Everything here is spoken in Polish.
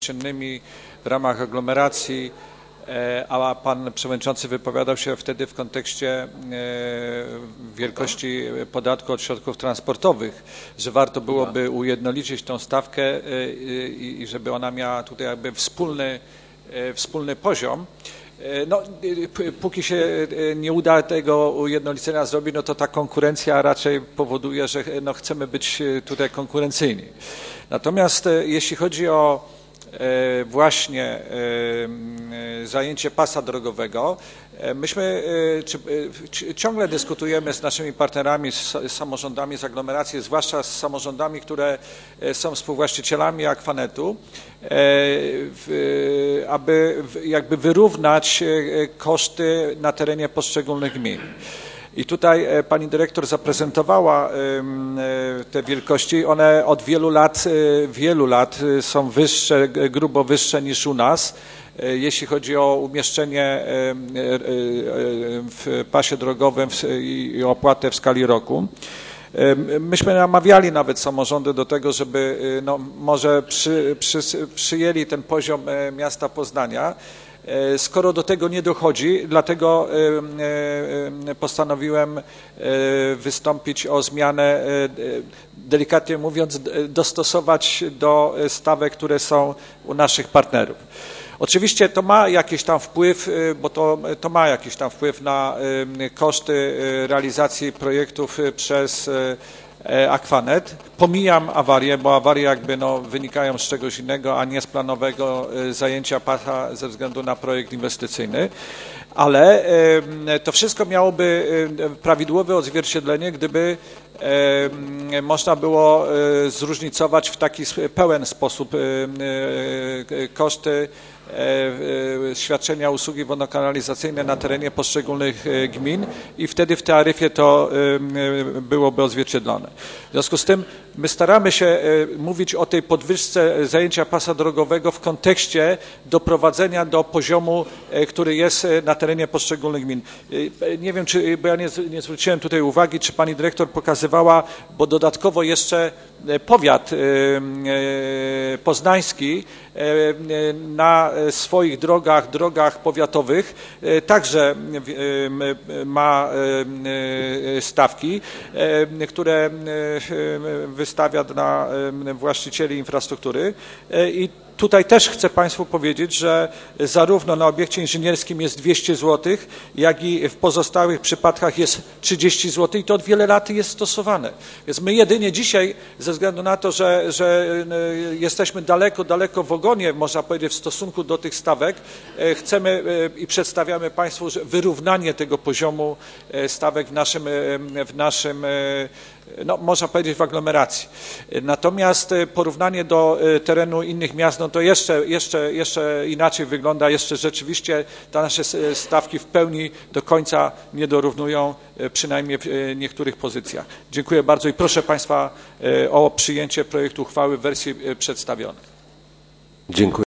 przestrzennymi w ramach aglomeracji, a pan przewodniczący wypowiadał się wtedy w kontekście wielkości podatku od środków transportowych, że warto byłoby ujednolicić tą stawkę i żeby ona miała tutaj jakby wspólny poziom. No, póki się nie uda tego ujednolicenia zrobić, no to ta konkurencja raczej powoduje, że no, chcemy być tutaj konkurencyjni. Natomiast jeśli chodzi o właśnie zajęcie pasa drogowego, myśmy ciągle dyskutujemy z naszymi partnerami, z samorządami, z aglomeracji, zwłaszcza z samorządami, które są współwłaścicielami Aquanetu, aby jakby wyrównać koszty na terenie poszczególnych gmin. I tutaj pani dyrektor zaprezentowała te wielkości. One od wielu lat są wyższe, grubo wyższe niż u nas, jeśli chodzi o umieszczenie w pasie drogowym i opłatę w skali roku. Myśmy namawiali nawet samorządy do tego, żeby no, może przyjęli ten poziom miasta Poznania. Skoro do tego nie dochodzi, dlatego postanowiłem wystąpić o zmianę, delikatnie mówiąc, dostosować do stawek, które są u naszych partnerów. Oczywiście to ma jakiś tam wpływ, bo to ma jakiś tam wpływ na koszty realizacji projektów przez Aquanet. Pomijam awarie, bo awarie jakby no, wynikają z czegoś innego, a nie z planowego zajęcia pasa ze względu na projekt inwestycyjny. Ale to wszystko miałoby prawidłowe odzwierciedlenie, gdyby można było zróżnicować w taki pełen sposób koszty świadczenia usługi wodno-kanalizacyjnej na terenie poszczególnych gmin i wtedy w taryfie to byłoby odzwierciedlone. W związku z tym my staramy się mówić o tej podwyżce zajęcia pasa drogowego w kontekście doprowadzenia do poziomu, który jest na terenie poszczególnych gmin. Nie wiem, bo ja nie zwróciłem tutaj uwagi, czy pani dyrektor pokazywała, bo dodatkowo jeszcze powiat poznański na swoich drogach powiatowych także ma stawki, które wystawia dla właścicieli infrastruktury i tutaj też chcę Państwu powiedzieć, że zarówno na obiekcie inżynierskim jest 200 zł, jak i w pozostałych przypadkach jest 30 zł i to od wiele lat jest stosowane. Więc my jedynie dzisiaj, ze względu na to, że jesteśmy daleko w ogonie, można powiedzieć, w stosunku do tych stawek, chcemy i przedstawiamy Państwu wyrównanie tego poziomu stawek w naszym no, można powiedzieć w aglomeracji. Natomiast porównanie do terenu innych miast, no to jeszcze inaczej wygląda, jeszcze rzeczywiście te nasze stawki w pełni do końca nie dorównują, przynajmniej w niektórych pozycjach. Dziękuję bardzo i proszę Państwa o przyjęcie projektu uchwały w wersji przedstawionej. Dziękuję.